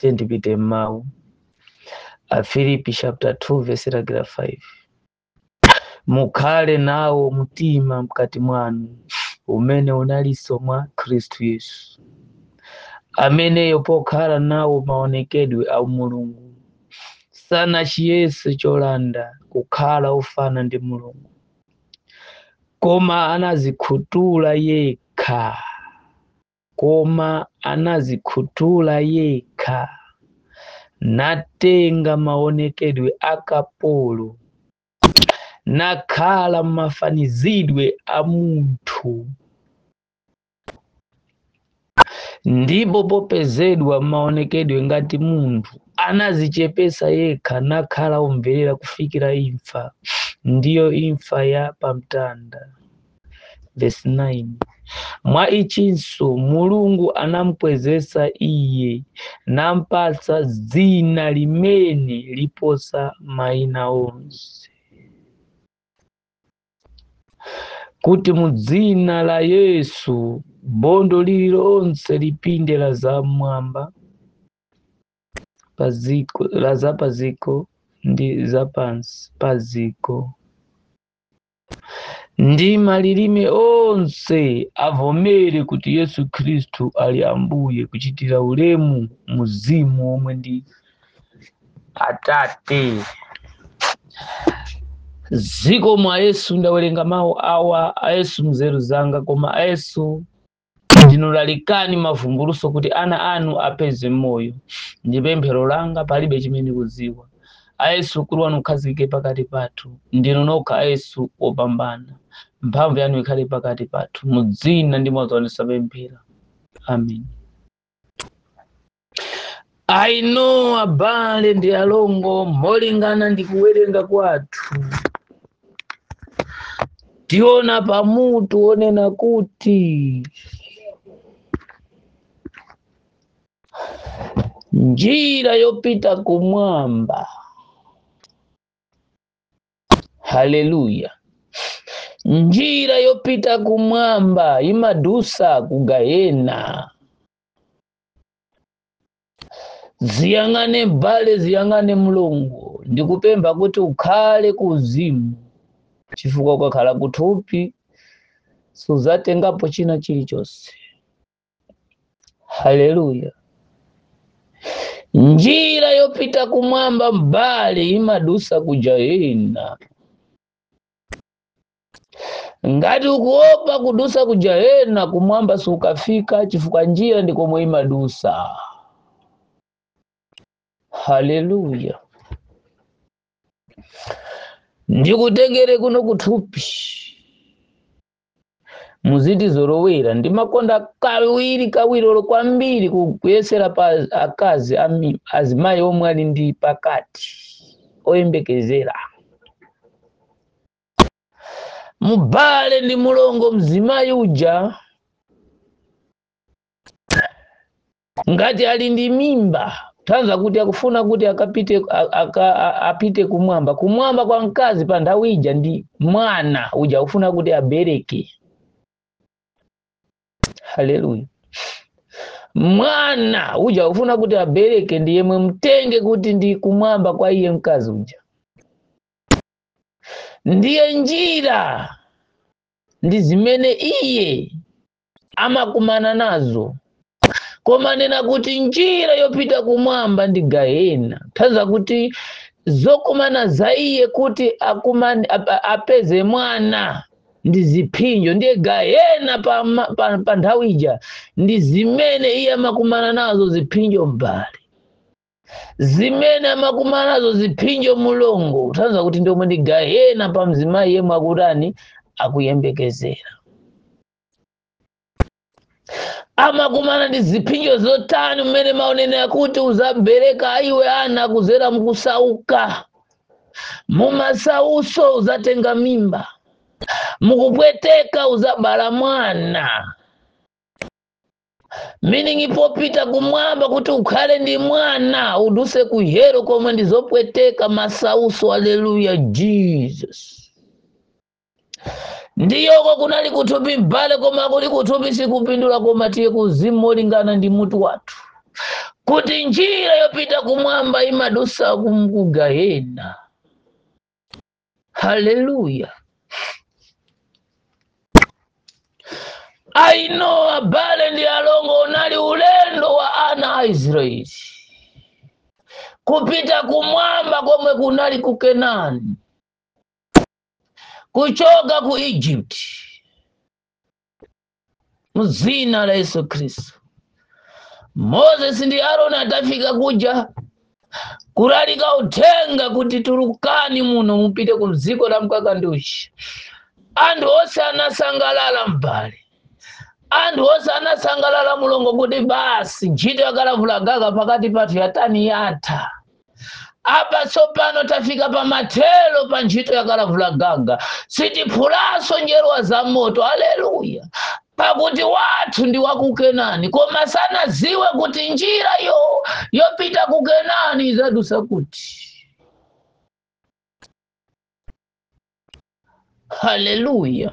tendipite mau Filipi chapter 2 verse 5. Mukhale nawo mtima mkati mwanu umene unalinso mwa Khristu Yesu, ameneyo pokhala nawo maonekedwe a Mulungu sanachiyese cholanda kukhala ofana ndi Mulungu, koma anazikhutula yekha natenga maonekedwe akapolo nakhala mafanizidwe a munthu, ndipo popezedwa maonekedwe ngati munthu anazichepesa yekha nakhala omvelera kufikira imfa, ndiyo imfa ya pamtanda. Verse 9. Mwa ichinso Mulungu anamukwezesa iye nampatsa dzina limene liposa mayina onse, kuti mudzina la Yesu bondo lililonse lipinde la zamwamba la zapaziko ndi zapansi paziko, ndi malilime onse avomere kuti Yesu Khristu ali Ambuye, kuchitira ulemu Mzimu omwe ndi Atate. Ziko mwa Yesu ndawerenga mawu awa a Yesu mzeru zanga, koma a Yesu ndinolalikani mavumbuluso kuti ana anu apeze moyo. Ndi pemphero langa, palibe chimene kuziwa. A Yesu kuli wanu ukhazike pakati pathu, ndinu nokha a Yesu opambana, mphamvu yanu ikhale pakati pathu, mudzina ndi mwazaonesa pemphera. Amen. I know abale ndi alongo molingana ndi kuwerenga kwathu tiona pamutu onena kuti njira yopita kumwamba. Haleluya. Njira yopita kumwamba imadusa kugayena. Ziyangane bale, ziyangane Mulungu, ndikupemba kuti ukhale kuzimu, chifukwa ukakhala kuthupi suzatengapo china chilichonse. Haleluya. Njira yopita kumwamba mbale imadusa kujahena. Ngati ukuopa kudusa kujahena, kumwamba sukafika, chifukwa njira ndikomwe imadusa. Haleluya. Ndikutengere kuno kuthupi muziti zorowera ndi makonda kawiri olo kwambiri kuyesera pa akazi azimayi omwe ali ndi pakati oyembekezera. Mubale ndi mulongo mzimayi uja ngati ali ndi mimba, tanza kuti akufuna kuti apite kumwamba. Kumwamba kwa mkazi pa nthawi ija ndi mwana uja ufuna kuti abereke. Haleluya. Mwana uja ufuna kuti abereke ndiye mwe mtenge kuti ndi kumwamba kwa iye mkazi uja. Ndiye njira ndi zimene iye amakumana nazo. Koma nena kuti njira yopita kumwamba ndi gahena, tanza kuti zokumana za iye kuti apeze mwana ndi ziphinjo. Ndiye gahena pa nthawi ija ndi zimene iye amakumana nazo ziphinjo mbali. Zimene amakumana nazo ziphinjo mulongo, tanza kuti ndiomwe ndi gahena pa mzimayi yemwe akutani akuyembekezera. Amakumana ndi ziphinjo zotani mmene maonene akuti uzabereka iwe ana kuzera mukusauka. Mumasauso uzatenga mimba. Mukupweteka uzabala mwana. Meaning ipopita kumwamba kuti ukhale ndi mwana uduse kuhero komwe ndizopweteka masauso. Haleluya Jesus. Ndiyoko kunali kuthupi mbale, koma kuli kuthupi sikupindula, koma tiye kuzimu olingana ndi mutu wathu. kuti njira yopita kumwamba imadusa kugahena. Hallelujah. I know abale ndi alongo unali ulendo wa ana a Israeli kupita kumwamba komwe kunali ku Kenani, kuchoka ku Egypt, muzina la Yesu Kristo. Moses ndi Aaron atafika kuja kulalika uthenga kuti tulukani muno mupite ku dziko la mkaka ndi uchi. Anthu onse anasangalala mbali. Anthu onse anasangalala mulongo kuti basi ntchito yakalavulagaga pakati pathu yatani yatha. Apa tsopano tafika pa mathelo pa ntchito yakalavulagaga, sitiphulanso njerwa za moto. Haleluya. Pakuti wathu ndi wa ku Kenani, koma sanaziwe kuti njira yopita ku Kenani izadusa kuti. Haleluya.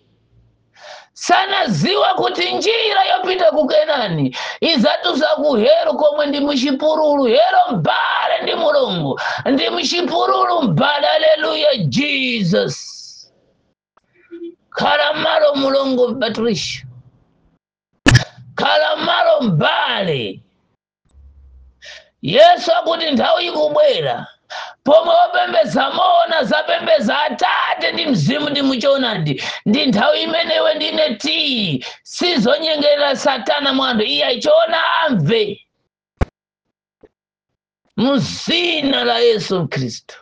Sanaziwa kuti njira yopita ku Kenani izadusa ku Hero komwe ndi muchipululu. Hero mbale ndi mulungu ndi muchipululu mbale. Haleluya Jesus. Kalamalo mulongo Patricia, kalamalo mbale. Yesu akuti nthawi ikubwera pomwe opembeza moona zapembeza Atate ndi Mzimu ndi muchoonadi. Ndi nthawi imenewe ndine ti sizonyengerera Satana mwando. Iye achiona amve muzina la Yesu Kristo.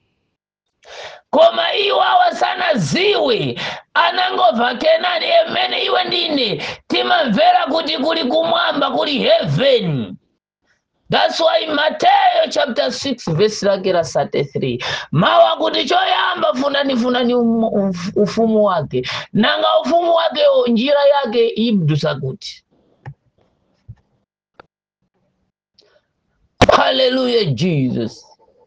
Koma iwawa sanaziwe, anangova Kenani emene iwe ndine timamvera kuti kuli kumwamba, kuli heaven. That's why Matthew chapter 6 verse lake la 33 mawa kuti choyamba funani ufumu wake, nanga ufumu wake njira yake ibdusa kuti. Hallelujah Jesus.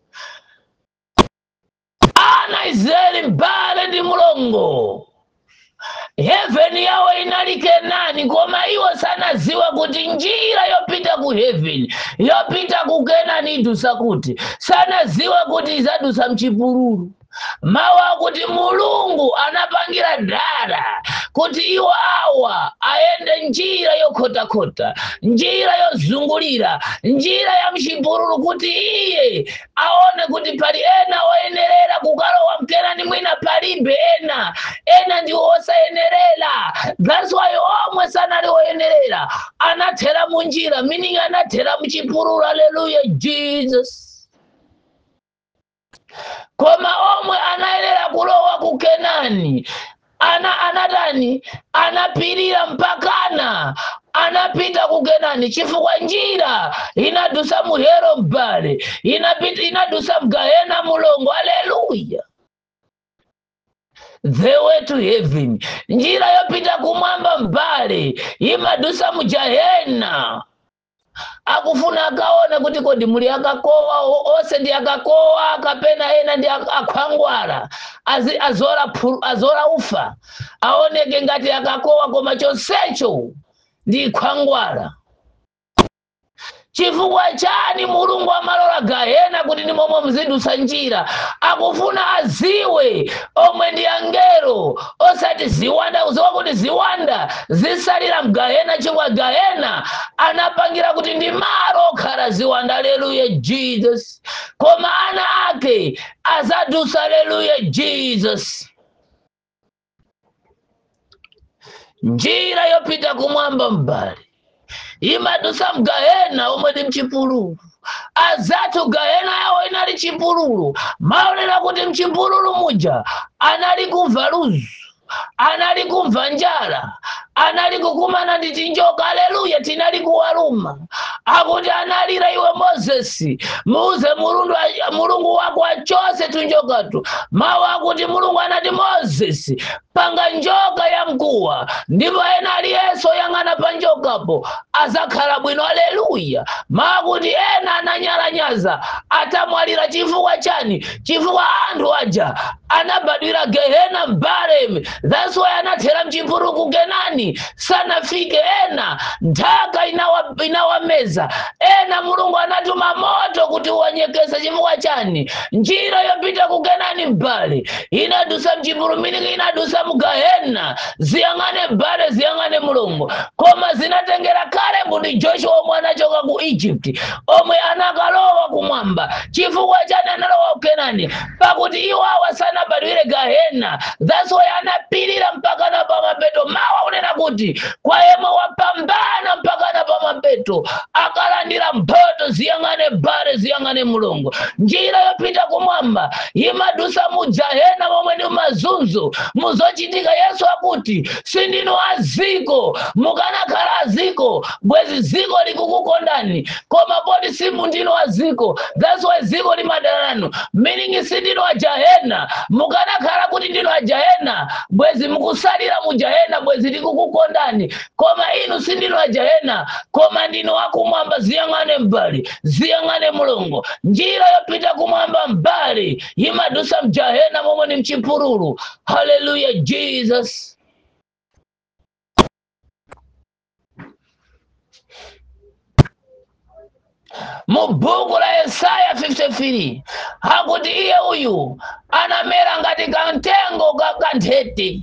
Ana Israeli mbale ndi mulongo, heaven yawo inali Kenani, koma iwo sanaziwa kuti njira yopita ku heaven, yopita ku Kenani idusa kuti. Sanaziwa kuti izadusa mchipululu. Mawa kuti mulungu anapangira dala kuti iwo awa aende njira yokhota-khota, njira yozungulira, njira ya mchipululu, kuti iye aone kuti pali ena oyenerera kukalowa mkenani, mwina palibe ena ndi osayenerera. That's why omwe sanali oyenerera anathera munjira, meaning anathera mchipululu. Hallelujah Jesus. Koma omwe anayenera kulowa ku Kenani anadani anapirira mpakana, anapita ku Kenani chifukwa njira inadusa mu Hero mbale, inadusa mgahena mulongo. Haleluya. The way to heaven, njira yopita kumwamba mbale, imadusa mu Jahena. Akufuna akaone kuti kodi muli akakowa ose ndi akakowa kapena ena ndi akhwangwala, azora ufa, aoneke ngati akakowa koma chonsecho ndi khwangwala. Chifukwa chani mulungu amalola Gahena kuti ndi momwe mzidusa njira? Akufuna aziwe omwe ndi angelo, osati ziwanda. Kuziwa kuti ziwanda zisalira mGahena, chifukwa Gahena anapangira kuti ndi malo okhala ziwanda. Haleluya Jesus. Koma ana ake azadusa. Haleluya Jesus. Njira yopita kumwamba mbali imadusa mGahena omwe ndi mchipululu. Azatu Gahena yawo inali chipululu. Maonera kuti mchipululu muja anali kumva luzu, anali kumva njala, anali kukumana ndi tinjoka. Haleluya. Tinali kuwaluma. Akuti analira iwe Moses, muuze mulungu wako achose tunjokatu. Mawa akuti mulungu anati Moses, panga njoka ya mkuwa, ndipo ena aliyeso yang'ana pa njokapo azakhala bwino. Haleluya. Mawa kuti ena ananyalanyaza atamwalira chifukwa chani? Chifukwa anthu aja anabadwira Gehena m'mbale. That's why anathera mchipululu ku Kenani. Sanafike ena nthaka inawameza, ena Mulungu anatuma moto kuti uwanyekese. Chifukwa chani? Njira yopita ku Kenani m'mbale inadusa mchipululu, meaning inadusa mu Gehena. Ziyang'ane m'bale, ziyang'ane Mulungu. Koma zinatengera Kalebu ndi Joshua omwe anachoka ku Egypt, omwe anakalowa kumwamba. Chifukwa chani analowa ku Kenani? Pakuti iwawa sanabadwire Gehena. That's why anapirira mpaka na pamapeto. Mawu unena kuti kwa yemwe wapambana mpaka na pamapeto akalandira mphotho. Ziyang'ane m'bale, ziyang'ane Mulungu. Njira yopita kumwamba imadusa mu Gehena momwe ndi mazunzo muzochitika. Yesu akuti sindinu aziko, mukanakhala aziko bwezi ziko likukukondani, koma poti simundinu aziko. That's why ziko limadalano, meaning sindinu a Gehena. Mukanakhala kuti ndinu a Gehena bwezi mukusalira mu Gehena bwezi likukukondani, koma inu sindinu a Gehena, koma ndinu akumwamba. Ziyang'ane m'bale, ziyang'ane Mulungu. Njira yopita kumwamba m'bale imadusa m'Gehena momwe ni mchipululu. Hallelujah Jesus. Mu buku la Yesaya 53 hakuti iye uyu anamera ngati kantengo kakanthete,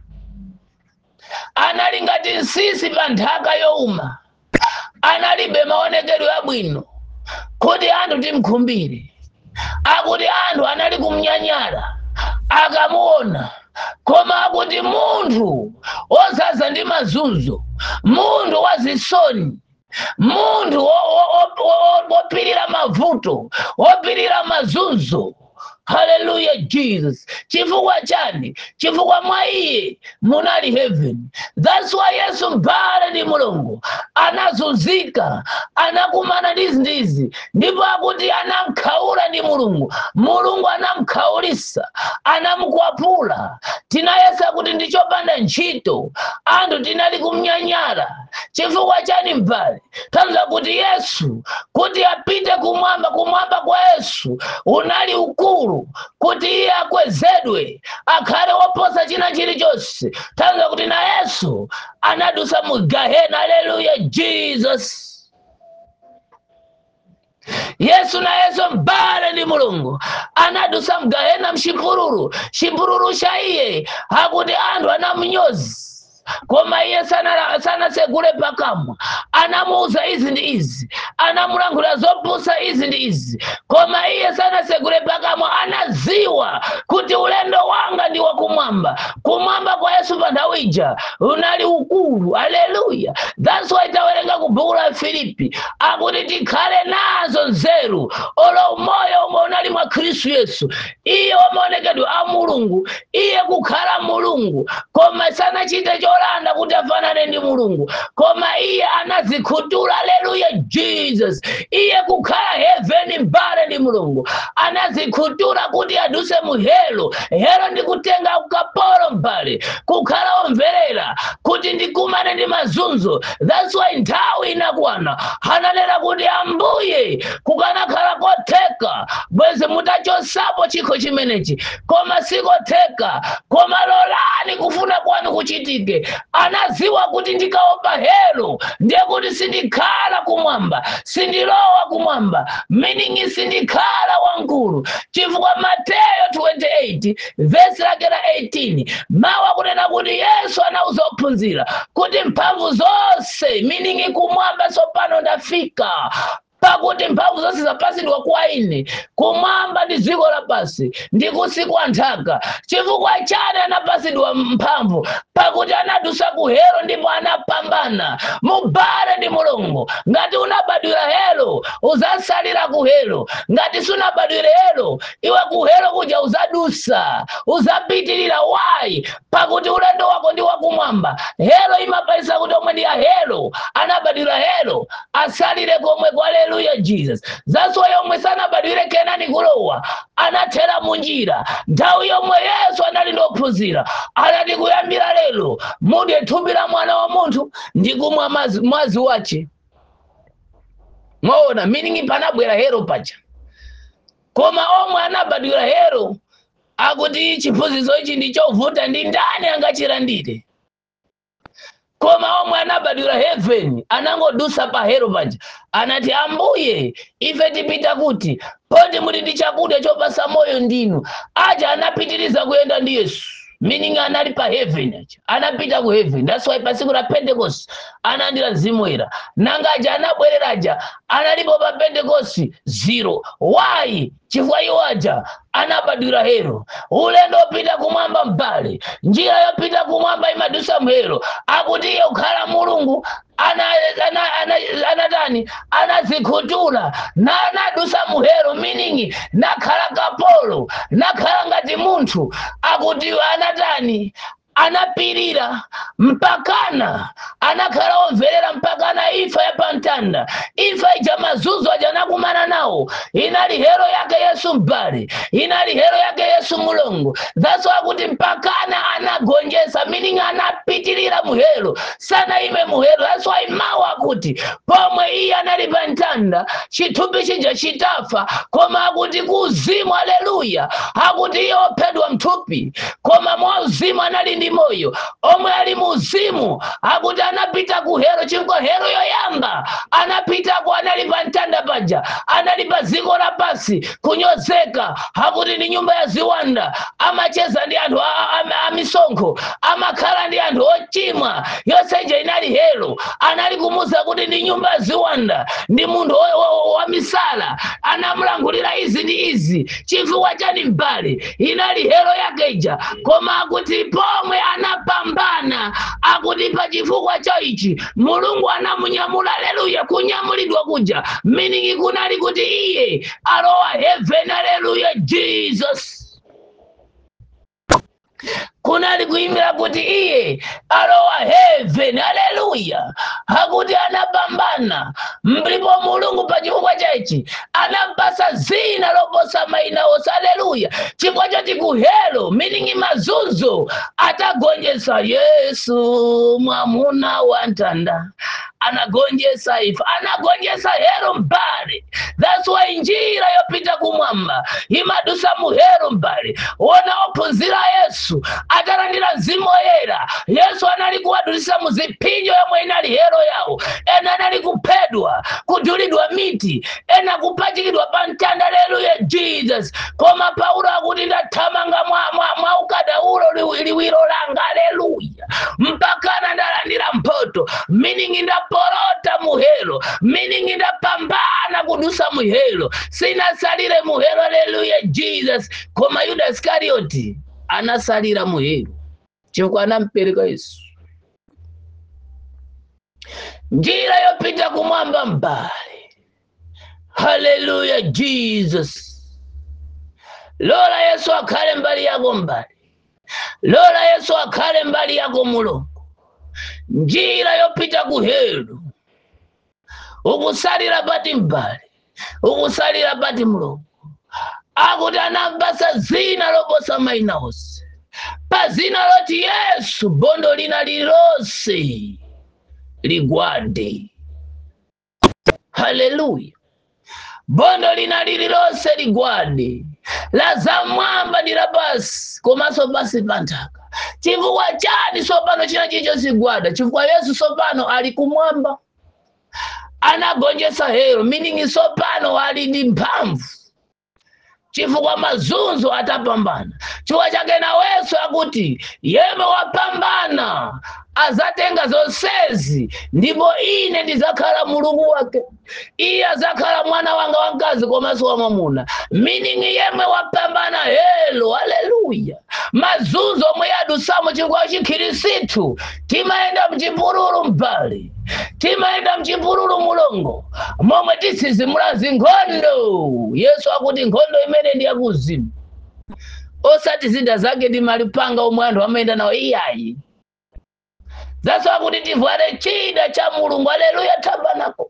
anali ngati nsisi pa nthaka youma, analibe maonekedwe abwino kuti anthu timkhumbire. Akuti anthu anali kumnyanyala akamuona, koma akuti munthu ozaza ndi mazunzo, munthu wazisoni, munthu wopirira mavuto, wopirira mazunzo. Hallelujah Jesus. Chifukwa chani? Chifukwa mwa iye munali heaven. That's why Yesu m'bale ndi Mulungu anazunzika, anakumana ndizi, ndipo akuti anamkhaula ndi Mulungu. Mulungu anamkhaulisa, anamukwapula. Tinayesa kuti ndichopanda ntchito, anthu tinali kumnyanyala. Chifukwa chani m'bale? Tanza kuti Yesu kuti apite kumwamba, kumwamba kwa Yesu unali ukulu, kuti iye akwezedwe akhale woposa china chilichonse. Tanza kuti na Yesu anadusa mu Gehena. Hallelujah Jesus. Yesu na Yesu m'bale ndi Mulungu anadusa mu Gehena mchipululu. Chipululu cha iye hakuti anthu anamunyoza, koma iye sanasegule pakamwa. Anamuuza izi ndi izi, anamulankhula zopusa izi ndi izi, koma iye sanasegule pakamwa. Anaziwa kuti ulendo wanga ndi wakumwamba. Kumwamba kwa Yesu pa nthawi ija unali ukulu. Haleluya. That's why tawerenga ku buku la Filipi akuti tikhale nazo nzeru olo umoyo umwe unali mwa Khristu Yesu. Iye wamaonekedwe a Mulungu, iye kukhala Mulungu, koma sanachite cholanda kuti afanane ndi Mulungu, koma iye anazikhuthula. Hallelujah Jesus. Iye kukhala heaven m'bale ndi Mulungu anazikhuthula kuti aduse mu helo. Helo ndi kutenga ukapolo m'bale, kukhala omverera kuti ndikumane ndi mazunzo. That's why nthawi inakwana hananena kuti Ambuye kukanakhala kotheka bwezi mutachosapo chikho chimenechi, koma sikotheka, koma lolani kufuna kwanu kuchitike. Anaziwa kuti ndikaopa helo ndiye kuti sindikhala kumwamba, sindilowa kumwamba, meaning sindikhala wankulu. Chifukwa Mateyo 28 verse lake la 18 mawu akunena kuti Yesu anauza ophunzira kuti mphamvu zonse, meaning kumwamba tsopano ndafika, pakuti mphamvu zonse zapasi ndi kwa ine. Kumwamba ndi dziko lapasi ndi kusikwa nthaka. Chifukwa chani anapasidwa mphamvu? Pakuti anadusa ku helo ndipo anapambana. M'bale ndi Mulungu, ngati unabadwira helo uzasalira ku helo. Ngati sunabadwire helo, iwe ku helo kuja uzadusa, uzapitirira. Why? Pakuti ulendo wako ndi wakumwamba. Helo imapalisa kuti omwe ndi ya helo anabadwira helo asalire komwe kwa. Hallelujah Jesus. That's why omwe sanabadwire Kenani kulowa anathera munjira. Nthawi yomwe Yesu anali ndophunzira anati kuyambira lero mudye thupi la Mwana wa Munthu ndi kumwa mwazi wace. Mwaona, meaning panabwera helo paja. koma omwe anabadwira hero akuti chiphunzitso ichi ndichovuta, ndi ndani angachilandire? Koma omwe anabadwira heaven anangodusa pa hero paja, anati Ambuye ife tipita kuti poti muli ndi chakudya chopasa moyo ndinu. Aja anapitiriza kuyenda ndi Yesu, meaning anali pa heaven aja, anapita ku heaven. That's why pa tsiku la Pentecost analandira Mzimu Woyera. Nanga aja anabwerera aja analipo pa Pentecost 0. Why? Chifukwa iwo aja anabadwira hero. Ulendo opita kumwamba mbale, njira yopita kumwamba imadusa mhero. Akuti iye ukhala Mulungu anatani anazikhutula na anadusa muhero, meaning nakhala kapolo, nakhala ngati munthu. Akuti anatani anapirira mpakana, anakhala omverera mpakana ifa yapamtanda. Ifa ija mazunzo aja anakumana nawo inali hero yake Yesu mbale, inali hero yake Yesu Mulungu. That's why kuti mpakana anagonjesa, meaning anapitirira muhero, sana ime muhero. That's why mawu akuti pomwe iye anali pamtanda chithupi chija chitafa, koma akuti kuzimu, haleluya, akuti iye ophedwa mthupi koma mwauzimu anali ndi moyo. Omwe ali muzimu akuti anapita ku hero, chifukwa hero yoyamba anapita ku anali pamtanda paja, anali pa dziko lapasi kunyozeka. Akuti ndi nyumba ya ziwanda, amacheza ndi anthu amisonkho, amakhala ndi anthu ochimwa. Yonseja inali hero. Anali kumuza kuti ndi nyumba ya ziwanda, ndi munthu wa misala, anamulangulira izi ndi izi. Chifukwa chani mbale? Inali hero yakeja, koma akuti pomwe anapambana, akuti pa chifukwa cha ichi Mulungu anamunyamula. Haleluya, kunyamulidwa kuja meaning kunali kuti iye alowa heaven. Haleluya, Jesus. Kunali kuimira kuti iye alowa heaven. Haleluya, akuti anapambana mlipo Mulungu pa chifukwa chachi anampasa zina loposa mayina onse. Haleluya, chifukwa choti ku hero meaning mazunzo atagonjesa Yesu mwamuna wa ntanda, anagonjesa ifa, anagonjesa hero mbali. That's why njira yopita kumwamba imadusa muhero mbali. Wona ophunzira Yesu atalandira Mzimu Woyera, Yesu anali kuwadulisa muzipinjo yomwe inali hero yawo. Ena anali kuphedwa, kudulidwa miti, ena kupachikidwa pa mtanda. Haleluya, Jesus. Koma Paulo akuti ndathamanga mwa ukadaulo liwiro langa. Haleluya, mpakana ndalandira mphotho, meaning ndaporota muhero, meaning ndapambana kudusa muhero, sinasalire muhero. Haleluya, Jesus. Koma Yuda Iskarioti anasalira muhero chifukwa anampereka Yesu. Njira yopita kumwamba mbali. Haleluya, Jesus. Lola Yesu akhale mbali yako mbali, lola Yesu akhale mbali yako Mulungu. Njira yopita kuhero, ukusalira pati mbali, ukusalira pati Mulungu. Akuti anapasa zina loposa mayina onse, pa zina loti Yesu bondo lina lilonse ligwade. Haleluya, bondo lina lilonse ligwade, la zamwamba ndi lapasi komanso pasi pa nthaka. Chifukwa chani sopano china chicho sigwada? Chifukwa Yesu sopano ali kumwamba, anagonjesa hero, meaning sopano ali ndi mphamvu. Chifukwa mazunzo atapambana. Chifukwa chake nawenso akuti yemwe wapambana azatenga zonsezi, ndipo ine ndizakhala Mulungu wake, iye azakhala mwana wanga wamkazi komanso wamwamuna, meaning yemwe wapambana helo. Haleluya, mazunzo omwe yadusamo chifukwa chikhirisitu timayenda mchipululu mbali, timayenda mchipululu Mulungu momwe tisizimula zinkhondo. Yesu akuti nkhondo imene ndi yakuzimu, osati zida zake ndi malupanga omwe anthu amayenda nawo iyayi. That's why kuti tivale chida cha Mulungu. Haleluya, tabanako.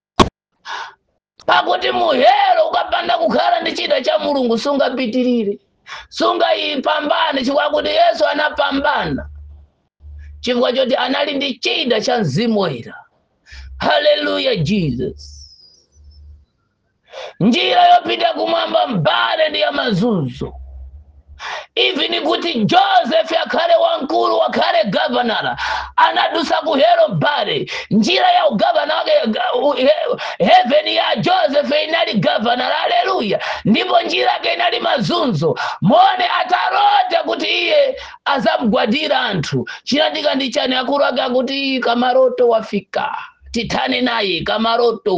Pakuti muhero ukapanda kukhala ndi chida cha Mulungu sungapitirire, sungayipambane. Chifukwa kuti Yesu anapambana, chifukwa choti anali ndi chida cha Mzimu Woyera. Haleluya, Jesus. Njira yopita yopita kumwamba mbale ndi ya mazunzo. Even kuti Joseph yakale wankulu wakale governor anadusa ku hero mbale, njira ya ugavana wake heaven ya Joseph inali governor. Haleluya. Ndipo njira yake inali mazunzo. Mone atarota kuti iye azamgwadira anthu. Chinatika ndi chani? Akulu ake akuti Kamaroto wafika, titane naye Kamaroto.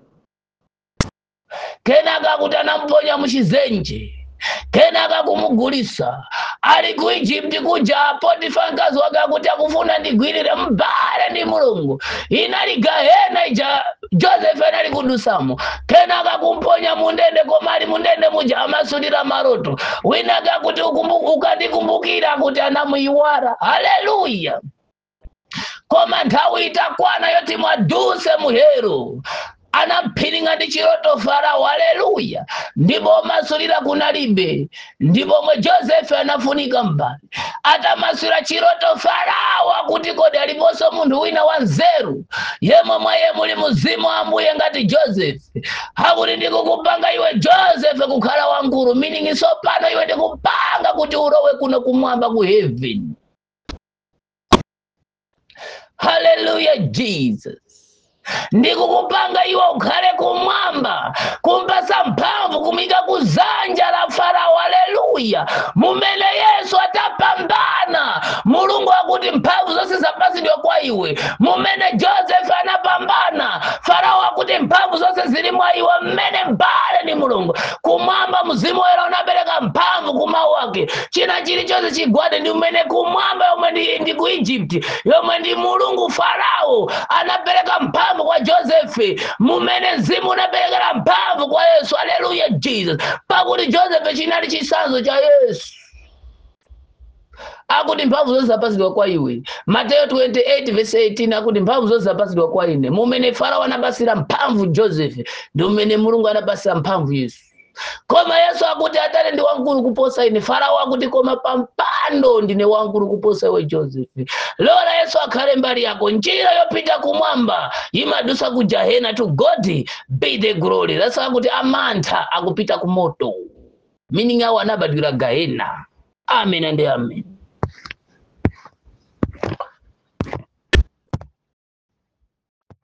Kenaka kuti anamponya muchizenje, kenaka kumugulisa. Ali ku Egypt kuja Potifa mkazi wake akuti akufuna ndigwirire mbale ndi Mulungu. Inali gahena ija Joseph anali kudusamo. Kenaka kumponya mundende, komali mundende muja amasulira maroto. Winaka kuti ukandikumbukira kuti anamuiwara. Haleluya. Koma nthawi itakwana yoti mwaduse muhero, anaphiringa ndi chiroto Farao. Haleluya. Ndipo masulira kunalibe, ndipo mwe Joseph anafunika mbali. Atamasula chiroto Farao akuti kodi aliponso munthu wina wanzeru yemwe mwaye muli muzimu wa Ambuye ngati Joseph. Akuti ndikukupanga iwe Joseph kukhala wankulu, meaning sopano iwe ndikupanga kuti ulowe kuno kumwamba ku heaven. Hallelujah Jesus. Ndikukupanga iwe ukhale kumwamba, kumpasa mphamvu kumika kuzanja la Farao. Haleluya. Mumene Yesu atapambana, Mulungu akuti mphamvu zonse zapatsidwa kwa iwe. Mumene Joseph anapambana, Farao akuti mphamvu zonse zili mwa iwe. Mmene mbale ni Mulungu kumwamba, mzimu woyera unapereka mphamvu kumawu ake. China chilichonse chigwade ndi umene kumwamba, yomwe ndi ku Egypt, yomwe ndi Mulungu. Farao anapereka mphamvu kwa Joseph, mumene mzimu unaperekera mphamvu kwa Yesu. Haleluya Jesus. Pakuti Joseph chinali chisanzo cha Yesu. Akuti mphamvu zonse zapatsidwa kwa iwe. Mateyo 28:18 akuti mphamvu zonse zapatsidwa kwa ine. Mumene Farao anapasira mphamvu Joseph, ndi umene Mulungu anapasira mphamvu Yesu. Koma Yesu akuti Atate ndi wankulu kuposa ine. Farao akuti koma pampando ndine wankulu kuposa iwe Joseph. Lola Yesu akhale mbali yako. Njira yopita kumwamba imadusa ku Jahena. To God be the glory. That's akuti amantha akupita ku moto, meaning awo anabadwira Gahena. Amen and amen.